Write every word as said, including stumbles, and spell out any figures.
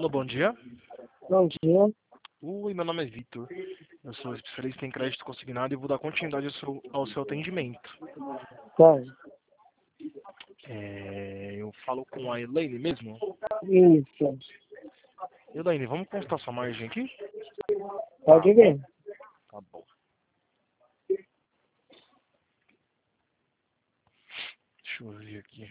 Alô, bom dia. Bom dia. Oi, meu nome é Vitor. Eu sou especialista em crédito consignado e vou dar continuidade ao seu, ao seu atendimento. Tá. É, eu falo com a Elaine mesmo. Isso. Elaine, vamos constar sua margem aqui? Pode ver. Tá bom. Deixa eu ver aqui.